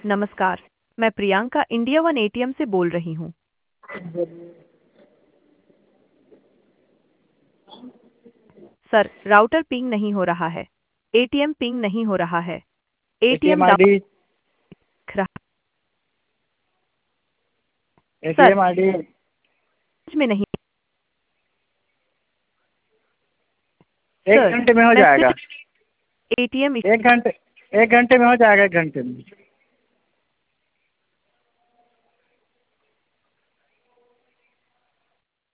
नमस्कार। मैं Priyanka India one ATM से बोल रही हूँ। सर, राउटर पिंग नहीं हो रहा है। एटीएम पिंग नहीं हो रहा है। एटीएम एटीएम आईडी दिख रहा। सर, एटीएम आईडी समझ में नहीं। एक सर, घंटे में हो मैं जाएगा। सिर्फ एटीएम एक घंटे में हो जाएगा, 1 घंटे में।